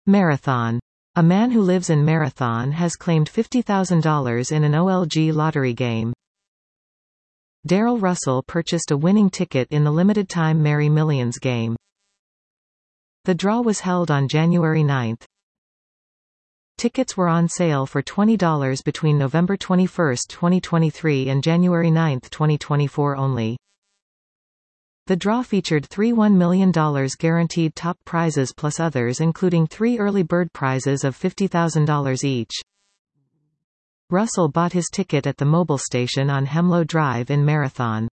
Marathon. A man who lives in Marathon has claimed $50,000 in an OLG lottery game. Daryl Russell purchased a winning ticket in the limited-time Merry Millions game. The draw was held on January 9. Tickets were on sale for $20 between November 21, 2023 and January 9, 2024 only. The draw featured three $1 million guaranteed top prizes plus others, including 3 early bird prizes of $50,000 each. Russell bought his ticket at the Mobil station on Hemlow Drive in Marathon.